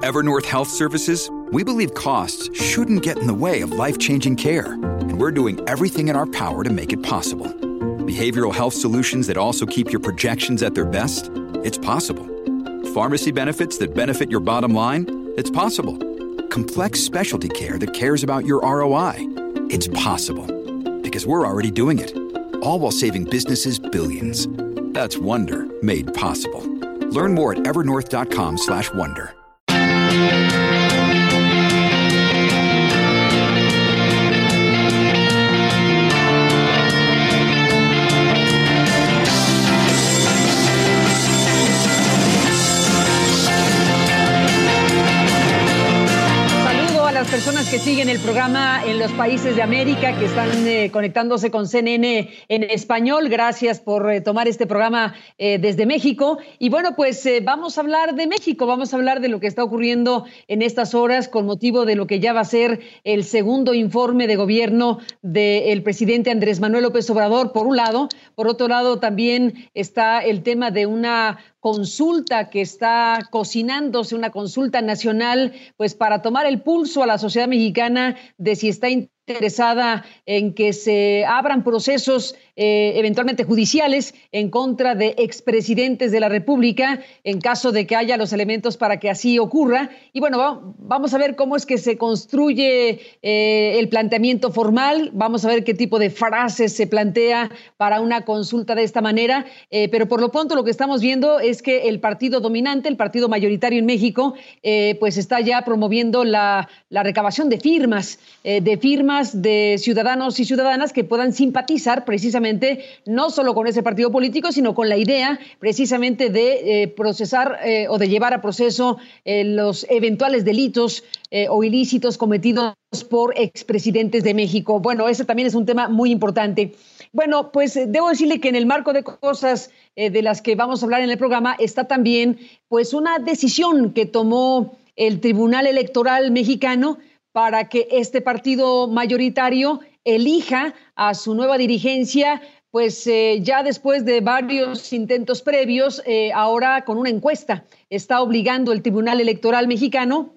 Evernorth Health Services, we believe costs shouldn't get in the way of life-changing care, and we're doing everything in our power to make it possible. Behavioral health solutions that also keep your projections at their best? It's possible. Pharmacy benefits that benefit your bottom line? It's possible. Complex specialty care that cares about your ROI? It's possible. Because we're already doing it. All while saving businesses billions. That's Wonder made possible. Learn more at evernorth.com/wonder. Personas que siguen el programa en los países de América, que están conectándose con CNN en español. Gracias por tomar este programa desde México. Y bueno, pues vamos a hablar de México, vamos a hablar de lo que está ocurriendo en estas horas con motivo de lo que ya va a ser el segundo informe de gobierno del presidente Andrés Manuel López Obrador, por un lado. Por otro lado, también está el tema de una consulta que está cocinándose, una consulta nacional, pues para tomar el pulso a la sociedad mexicana de si está interesada en que se abran procesos eventualmente judiciales en contra de expresidentes de la República en caso de que haya los elementos para que así ocurra. Y bueno, vamos a ver cómo es que se construye el planteamiento formal, vamos a ver qué tipo de frases se plantea para una consulta de esta manera, pero por lo pronto lo que estamos viendo es que el partido dominante, el partido mayoritario en México, pues está ya promoviendo la recabación de firmas de ciudadanos y ciudadanas que puedan simpatizar precisamente no solo con ese partido político, sino con la idea precisamente de procesar o de llevar a proceso los eventuales delitos o ilícitos cometidos por expresidentes de México. Bueno, ese también es un tema muy importante. Bueno, pues debo decirle que en el marco de cosas de las que vamos a hablar en el programa está también pues una decisión que tomó el Tribunal Electoral mexicano para que este partido mayoritario elija a su nueva dirigencia, pues ya después de varios intentos previos, ahora con una encuesta, está obligando el Tribunal Electoral mexicano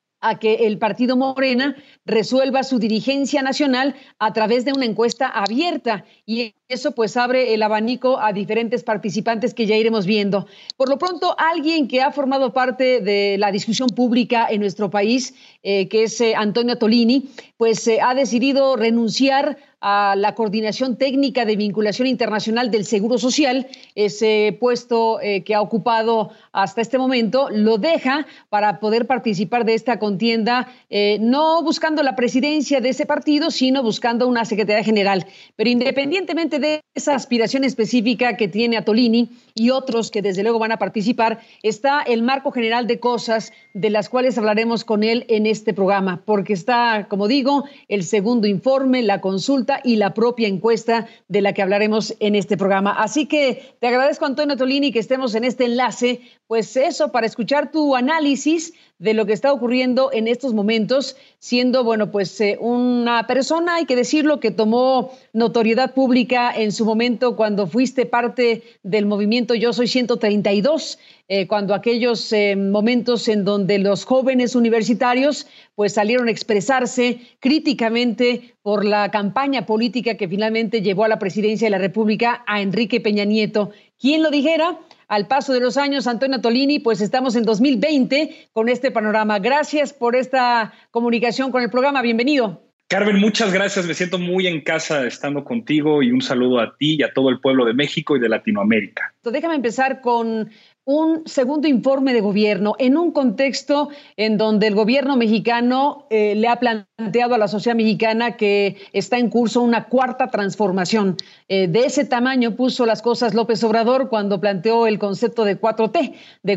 a que el partido Morena resuelva su dirigencia nacional a través de una encuesta abierta, y eso pues abre el abanico a diferentes participantes que ya iremos viendo. Por lo pronto, alguien que ha formado parte de la discusión pública en nuestro país, que es Antonio Tolini, pues ha decidido renunciar a la Coordinación Técnica de Vinculación Internacional del Seguro Social. Ese puesto que ha ocupado hasta este momento lo deja para poder participar de esta contienda, no buscando la presidencia de ese partido, sino buscando una secretaría general. Pero independientemente de esa aspiración específica que tiene Tolini y otros que desde luego van a participar, está el marco general de cosas de las cuales hablaremos con él en este programa, porque está, como digo, el segundo informe, la consulta y la propia encuesta de la que hablaremos en este programa. Así que te agradezco, Antonio Tolini, que estemos en este enlace, pues eso, para escuchar tu análisis de lo que está ocurriendo en estos momentos, siendo, bueno, pues una persona, hay que decirlo, que tomó notoriedad pública en su momento cuando fuiste parte del movimiento Yo Soy 132, cuando aquellos momentos en donde los jóvenes universitarios pues salieron a expresarse críticamente por la campaña política que finalmente llevó a la presidencia de la República a Enrique Peña Nieto. ¿Quién lo dijera? Al paso de los años, Antonio Tolini, pues estamos en 2020 con este panorama. Gracias por esta comunicación con el programa. Bienvenido. Carmen, muchas gracias. Me siento muy en casa estando contigo, y un saludo a ti y a todo el pueblo de México y de Latinoamérica. Déjame empezar con un segundo informe de gobierno en un contexto en donde el gobierno mexicano le ha planteado a la sociedad mexicana que está en curso una cuarta transformación. De ese tamaño puso las cosas López Obrador cuando planteó el concepto de 4T,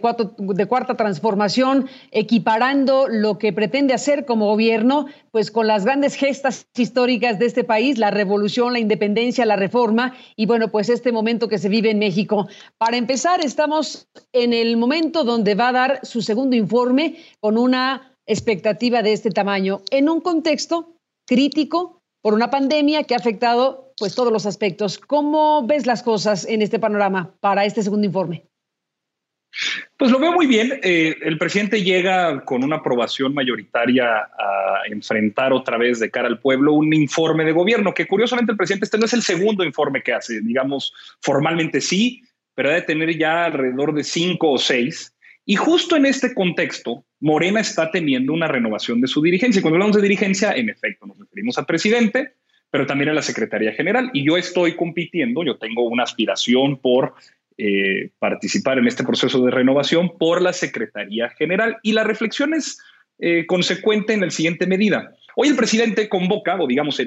de cuarta transformación, equiparando lo que pretende hacer como gobierno pues con las grandes gestas históricas de este país, la revolución, la independencia, la reforma y bueno, pues este momento que se vive en México. Para empezar, estamos en el momento donde va a dar su segundo informe con una expectativa de este tamaño, en un contexto crítico por una pandemia que ha afectado pues todos los aspectos. ¿Cómo ves las cosas en este panorama para este segundo informe? Pues lo veo muy bien. El presidente llega con una aprobación mayoritaria a enfrentar otra vez de cara al pueblo un informe de gobierno, que curiosamente el presidente este no es el segundo informe que hace, digamos, formalmente sí, pero debe tener ya alrededor de 5 o 6. Y justo en este contexto, Morena está teniendo una renovación de su dirigencia. Y cuando hablamos de dirigencia, en efecto, nos referimos al presidente, pero también a la Secretaría General. Y yo estoy compitiendo, yo tengo una aspiración por participar en este proceso de renovación por la Secretaría General. Y la reflexión es consecuente en la siguiente medida. Hoy el presidente convoca, o digamos,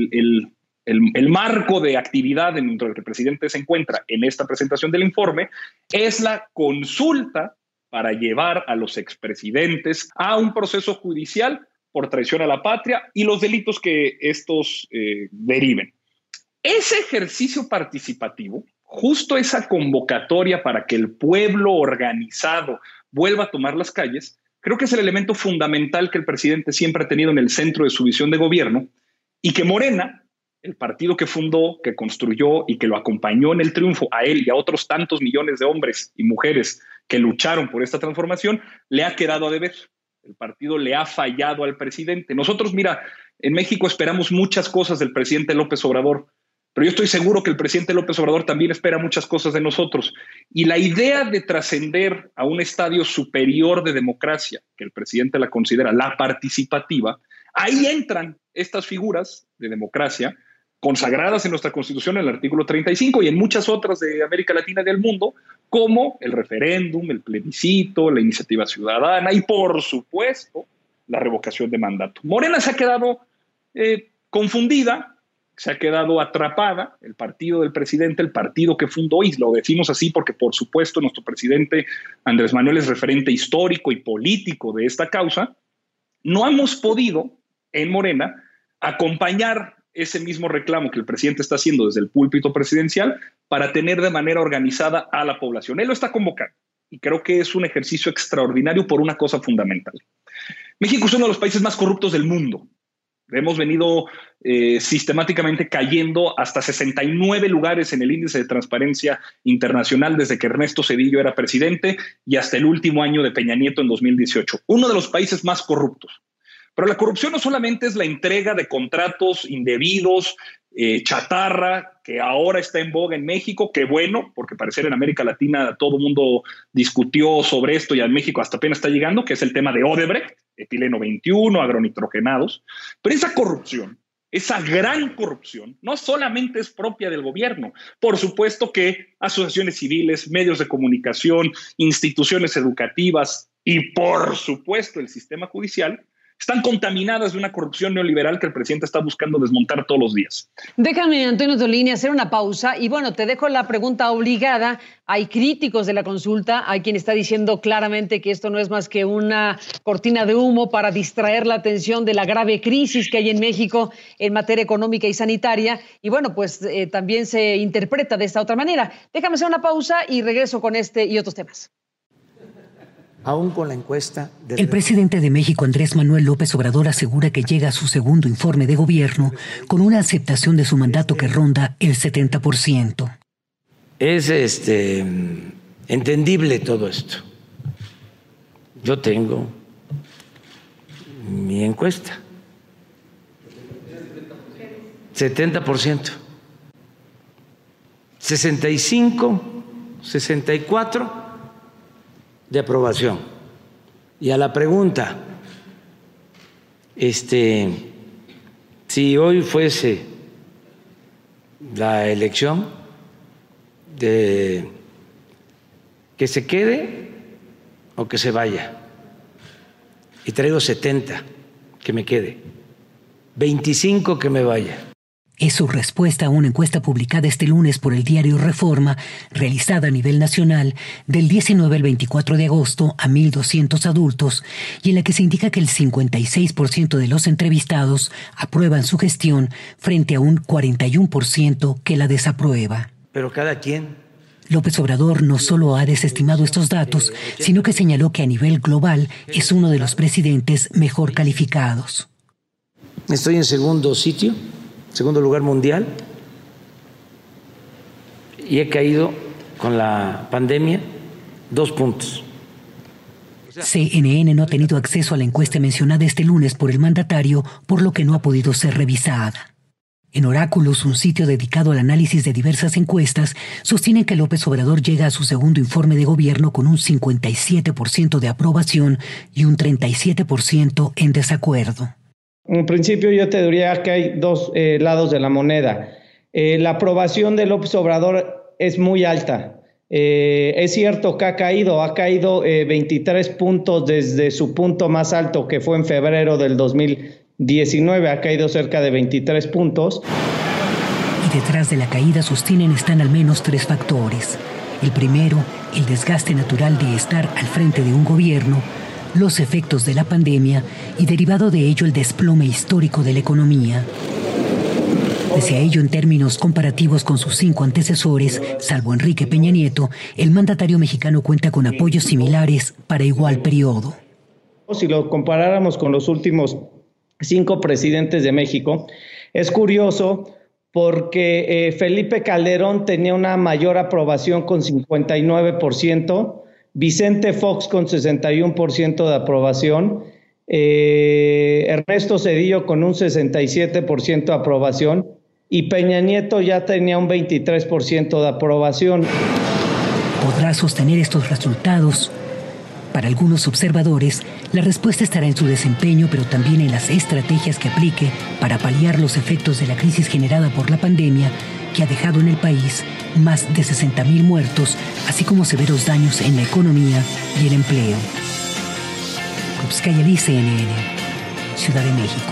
el marco de actividad dentro del que el presidente se encuentra en esta presentación del informe es la consulta para llevar a los expresidentes a un proceso judicial por traición a la patria y los delitos que estos deriven. Ese ejercicio participativo, justo esa convocatoria para que el pueblo organizado vuelva a tomar las calles, creo que es el elemento fundamental que el presidente siempre ha tenido en el centro de su visión de gobierno y que Morena, el partido que fundó, que construyó y que lo acompañó en el triunfo a él y a otros tantos millones de hombres y mujeres que lucharon por esta transformación, le ha quedado a deber. El partido le ha fallado al presidente. Nosotros, mira, en México esperamos muchas cosas del presidente López Obrador, pero yo estoy seguro que el presidente López Obrador también espera muchas cosas de nosotros. Y la idea de trascender a un estadio superior de democracia, que el presidente la considera la participativa, ahí entran estas figuras de democracia consagradas en nuestra Constitución, en el artículo 35 y en muchas otras de América Latina y del mundo, como el referéndum, el plebiscito, la iniciativa ciudadana y, por supuesto, la revocación de mandato. Morena se ha quedado confundida, se ha quedado atrapada, el partido del presidente, el partido que fundó, y lo decimos así porque, por supuesto, nuestro presidente Andrés Manuel es referente histórico y político de esta causa. No hemos podido, en Morena, acompañar ese mismo reclamo que el presidente está haciendo desde el púlpito presidencial para tener de manera organizada a la población. Él lo está convocando y creo que es un ejercicio extraordinario por una cosa fundamental. México es uno de los países más corruptos del mundo. Hemos venido sistemáticamente cayendo hasta 69 lugares en el índice de transparencia internacional desde que Ernesto Zedillo era presidente y hasta el último año de Peña Nieto en 2018. Uno de los países más corruptos. Pero la corrupción no solamente es la entrega de contratos indebidos, chatarra, que ahora está en boga en México, que bueno, porque parecer en América Latina todo el mundo discutió sobre esto y en México hasta apenas está llegando, que es el tema de Odebrecht, etileno 21, agronitrogenados. Pero esa corrupción, esa gran corrupción, no solamente es propia del gobierno. Por supuesto que asociaciones civiles, medios de comunicación, instituciones educativas y por supuesto el sistema judicial están contaminadas de una corrupción neoliberal que el presidente está buscando desmontar todos los días. Déjame, Antonio Tolini, hacer una pausa y bueno, te dejo la pregunta obligada. Hay críticos de la consulta, hay quien está diciendo claramente que esto no es más que una cortina de humo para distraer la atención de la grave crisis que hay en México en materia económica y sanitaria y bueno, pues también se interpreta de esta otra manera. Déjame hacer una pausa y regreso con este y otros temas. Aún con la encuesta... El presidente de México, Andrés Manuel López Obrador, asegura que llega a su segundo informe de gobierno con una aceptación de su mandato que ronda el 70%. Es entendible todo esto. Yo tengo mi encuesta. 70%. 65, 64 de aprobación. Y a la pregunta, si hoy fuese la elección de que se quede o que se vaya, y traigo 70 que me quede, 25 que me vaya. Es su respuesta a una encuesta publicada este lunes por el diario Reforma, realizada a nivel nacional, del 19 al 24 de agosto a 1.200 adultos, y en la que se indica que el 56% de los entrevistados aprueban su gestión frente a un 41% que la desaprueba. Pero cada quien... López Obrador no solo ha desestimado estos datos, sino que señaló que a nivel global es uno de los presidentes mejor calificados. Estoy en segundo lugar mundial, y he caído con la pandemia 2 puntos. CNN no ha tenido acceso a la encuesta mencionada este lunes por el mandatario, por lo que no ha podido ser revisada. En Oráculos, un sitio dedicado al análisis de diversas encuestas, sostienen que López Obrador llega a su segundo informe de gobierno con un 57% de aprobación y un 37% en desacuerdo. En principio yo te diría que hay dos lados de la moneda. La aprobación de López Obrador es muy alta. Es cierto que ha caído 23 puntos desde su punto más alto, que fue en febrero del 2019, ha caído cerca de 23 puntos. Y detrás de la caída, sostienen, están al menos 3 factores. El primero, el desgaste natural de estar al frente de un gobierno, los efectos de la pandemia y, derivado de ello, el desplome histórico de la economía. Pese a ello, en términos comparativos con sus 5 antecesores, salvo Enrique Peña Nieto, el mandatario mexicano cuenta con apoyos similares para igual periodo. Si lo comparáramos con los últimos 5 presidentes de México, es curioso porque Felipe Calderón tenía una mayor aprobación con 59%, Vicente Fox con 61% de aprobación, Ernesto Zedillo con un 67% de aprobación y Peña Nieto ya tenía un 23% de aprobación. ¿Podrá sostener estos resultados? Para algunos observadores, la respuesta estará en su desempeño, pero también en las estrategias que aplique para paliar los efectos de la crisis generada por la pandemia, que ha dejado en el país más de 60,000 muertos, así como severos daños en la economía y el empleo. Kupskaya, CNN, Ciudad de México.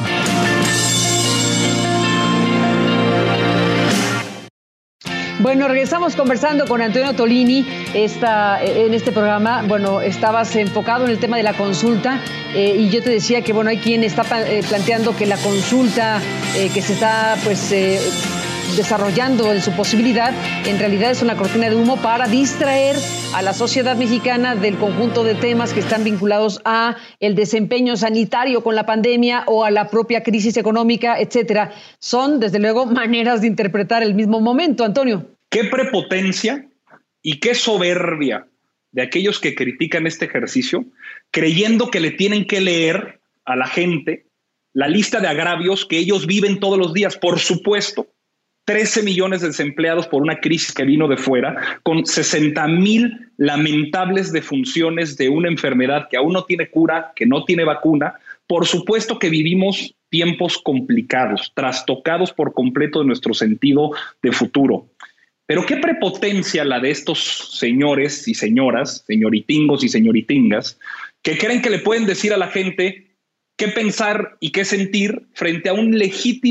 Bueno, regresamos conversando con Antonio Tolini en este programa. Bueno, estabas enfocado en el tema de la consulta y yo te decía que, bueno, hay quien está planteando que la consulta que se está, desarrollando en su posibilidad, en realidad es una cortina de humo para distraer a la sociedad mexicana del conjunto de temas que están vinculados a el desempeño sanitario con la pandemia o a la propia crisis económica, etcétera. Son, desde luego, maneras de interpretar el mismo momento, Antonio. Qué prepotencia y qué soberbia de aquellos que critican este ejercicio, creyendo que le tienen que leer a la gente la lista de agravios que ellos viven todos los días. Por supuesto, 13 millones de desempleados por una crisis que vino de fuera, con 60,000 lamentables defunciones de una enfermedad que aún no tiene cura, que no tiene vacuna. Por supuesto que vivimos tiempos complicados, trastocados por completo de nuestro sentido de futuro. Pero qué prepotencia la de estos señores y señoras, señoritingos y señoritingas, que creen que le pueden decir a la gente qué pensar y qué sentir frente a una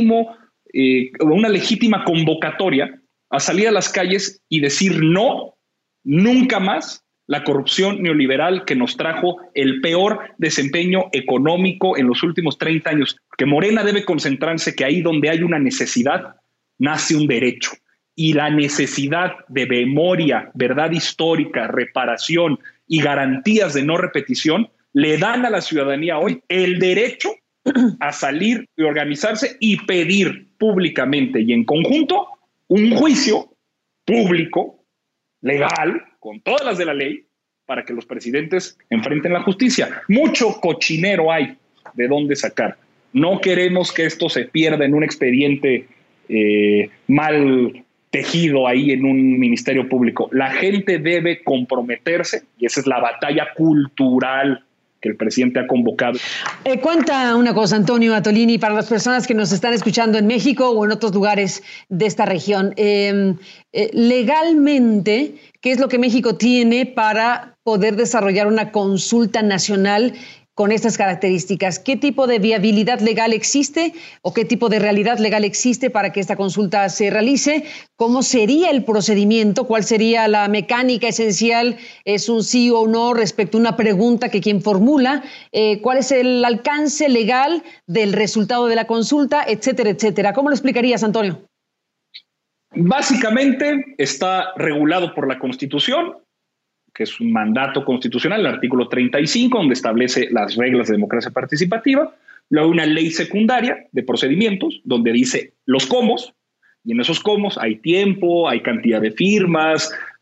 legítima convocatoria a salir a las calles y decir no, nunca más, la corrupción neoliberal que nos trajo el peor desempeño económico en los últimos 30 años. Que Morena debe concentrarse que ahí donde hay una necesidad, nace un derecho. Y la necesidad de memoria, verdad histórica, reparación y garantías de no repetición le dan a la ciudadanía hoy el derecho a salir y organizarse y pedir públicamente y en conjunto un juicio público, legal, con todas las de la ley, para que los presidentes enfrenten la justicia. Mucho cochinero hay de dónde sacar. No queremos que esto se pierda en un expediente mal tejido ahí en un ministerio público. La gente debe comprometerse y esa es la batalla cultural que el presidente ha convocado. Cuenta una cosa, Antonio Atolini, para las personas que nos están escuchando en México o en otros lugares de esta región. Legalmente, ¿qué es lo que México tiene para poder desarrollar una consulta nacional con estas características? ¿Qué tipo de viabilidad legal existe o qué tipo de realidad legal existe para que esta consulta se realice? ¿Cómo sería el procedimiento? ¿Cuál sería la mecánica esencial? ¿Es un sí o no respecto a una pregunta que quien formula? ¿Cuál es el alcance legal del resultado de la consulta? Etcétera, etcétera. ¿Cómo lo explicarías, Antonio? Básicamente está regulado por la Constitución, que es un mandato constitucional, el artículo 35, donde establece las reglas de democracia participativa. Luego una ley secundaria de procedimientos, donde dice los cómos, y en esos cómos hay tiempo, hay cantidad de firmas,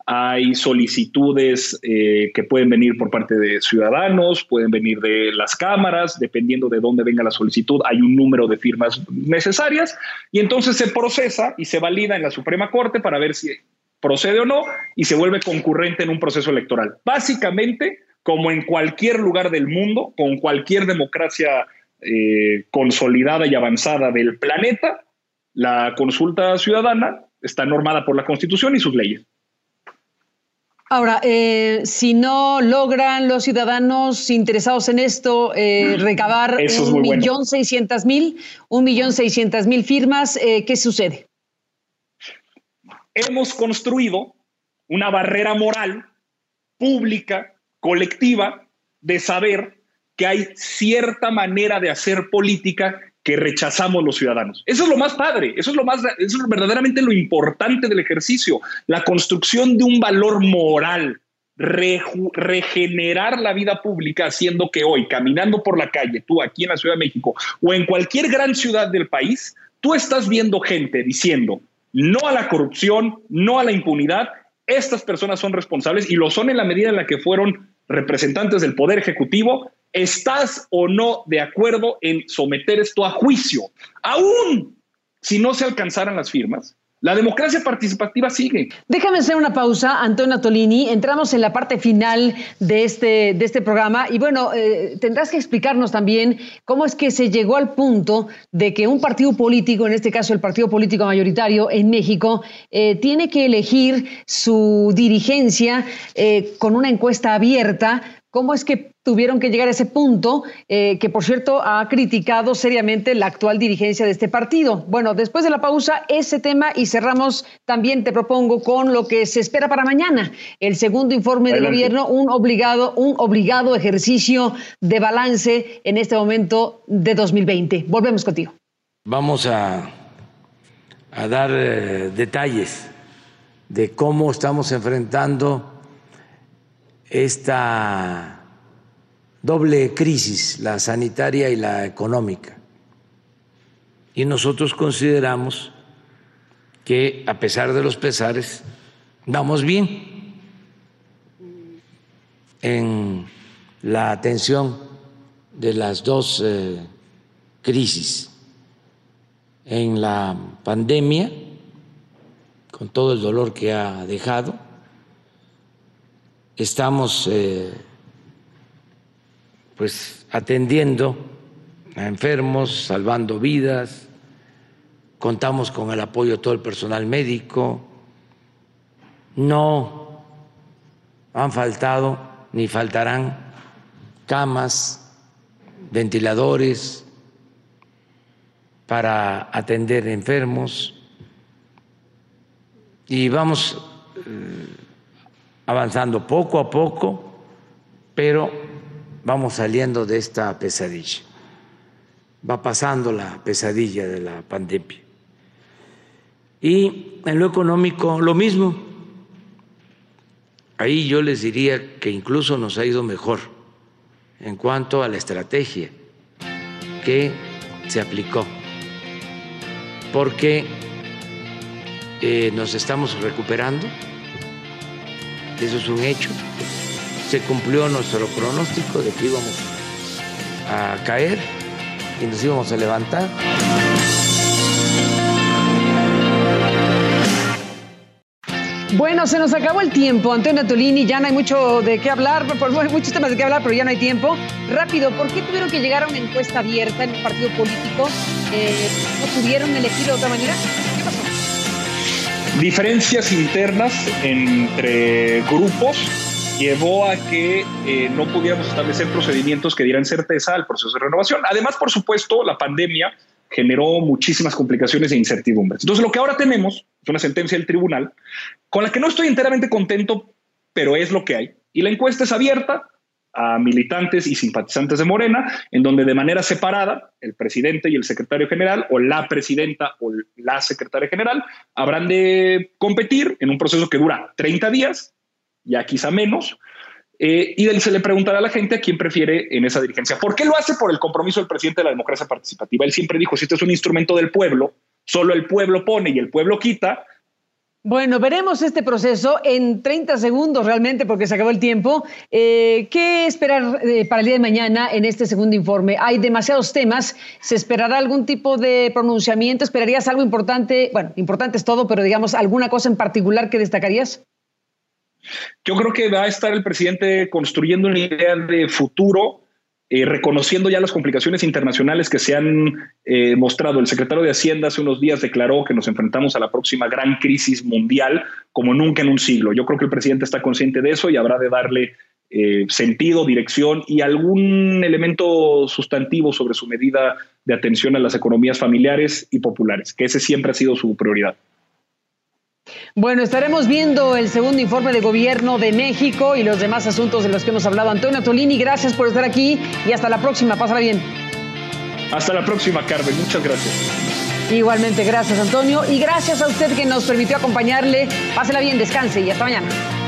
hay solicitudes que pueden venir por parte de ciudadanos, pueden venir de las cámaras, dependiendo de dónde venga la solicitud, hay un número de firmas necesarias y entonces se procesa y se valida en la Suprema Corte para ver si procede o no y se vuelve concurrente en un proceso electoral. Básicamente, como en cualquier lugar del mundo, con cualquier democracia consolidada y avanzada del planeta, la consulta ciudadana está normada por la Constitución y sus leyes. Ahora, si no logran los ciudadanos interesados en esto recabar 1.600.000 firmas, ¿qué sucede? Hemos construido una barrera moral, pública, colectiva, de saber que hay cierta manera de hacer política que rechazamos los ciudadanos. Eso es lo más padre, eso es verdaderamente lo importante del ejercicio, la construcción de un valor moral, regenerar la vida pública, haciendo que hoy, caminando por la calle, tú aquí en la Ciudad de México o en cualquier gran ciudad del país, tú estás viendo gente diciendo no a la corrupción, no a la impunidad. Estas personas son responsables y lo son en la medida en la que fueron representantes del Poder Ejecutivo. ¿Estás o no de acuerdo en someter esto a juicio? Aún si no se alcanzaran las firmas, la democracia participativa sigue. Déjame hacer una pausa, Antonio Tolini. Entramos en la parte final de este programa y bueno, tendrás que explicarnos también cómo es que se llegó al punto de que un partido político, en este caso el partido político mayoritario en México, tiene que elegir su dirigencia con una encuesta abierta. ¿Cómo es que tuvieron que llegar a ese punto, que por cierto ha criticado seriamente la actual dirigencia de este partido? Bueno, después de la pausa, ese tema y cerramos también, te propongo, con lo que se espera para mañana. El segundo informe de gobierno, un obligado ejercicio de balance en este momento de 2020. Volvemos contigo. Vamos a dar detalles de cómo estamos enfrentando esta doble crisis, la sanitaria y la económica. Y nosotros consideramos que, a pesar de los pesares, vamos bien en la atención de las dos crisis. En la pandemia, con todo el dolor que ha dejado, estamos atendiendo a enfermos, salvando vidas, contamos con el apoyo de todo el personal médico, no han faltado ni faltarán camas, ventiladores para atender enfermos y vamos avanzando poco a poco, pero vamos saliendo de esta pesadilla. Va pasando la pesadilla de la pandemia. Y en lo económico, lo mismo. Ahí yo les diría que incluso nos ha ido mejor en cuanto a la estrategia que se aplicó, porque nos estamos recuperando. Eso es un hecho. Se cumplió nuestro pronóstico de que íbamos a caer y nos íbamos a levantar. Bueno, se nos acabó el tiempo, Antonio Tolini, ya no hay mucho de qué hablar, muchos temas de qué hablar, pero ya no hay tiempo. Rápido, ¿por qué tuvieron que llegar a una encuesta abierta en el partido político? ¿No pudieron elegir de otra manera? ¿Qué pasó? Diferencias internas entre grupos llevó a que no pudiéramos establecer procedimientos que dieran certeza al proceso de renovación. Además, por supuesto, la pandemia generó muchísimas complicaciones e incertidumbres. Entonces, lo que ahora tenemos es una sentencia del tribunal con la que no estoy enteramente contento, pero es lo que hay. Y la encuesta es abierta a militantes y simpatizantes de Morena, en donde de manera separada el presidente y el secretario general, o la presidenta o la secretaria general, habrán de competir en un proceso que dura 30 días, ya quizá menos, y se le preguntará a la gente a quién prefiere en esa dirigencia. ¿Por qué lo hace? Por el compromiso del presidente de la democracia participativa. Él siempre dijo, si esto es un instrumento del pueblo, solo el pueblo pone y el pueblo quita, Bueno, veremos este proceso en 30 segundos realmente porque se acabó el tiempo. ¿Qué esperar para el día de mañana en este segundo informe? Hay demasiados temas. ¿Se esperará algún tipo de pronunciamiento? ¿Esperarías algo importante? Bueno, importante es todo, pero digamos, ¿alguna cosa en particular que destacarías? Yo creo que va a estar el presidente construyendo una idea de futuro, reconociendo ya las complicaciones internacionales que se han mostrado. El secretario de Hacienda hace unos días declaró que nos enfrentamos a la próxima gran crisis mundial como nunca en un siglo. Yo creo que el presidente está consciente de eso y habrá de darle sentido, dirección y algún elemento sustantivo sobre su medida de atención a las economías familiares y populares, que ese siempre ha sido su prioridad. Bueno, estaremos viendo el segundo informe de gobierno de México y los demás asuntos de los que hemos hablado. Antonio Atolini, gracias por estar aquí y hasta la próxima. Pásala bien. Hasta la próxima, Carmen. Muchas gracias. Igualmente, gracias, Antonio. Y gracias a usted que nos permitió acompañarle. Pásela bien, descanse y hasta mañana.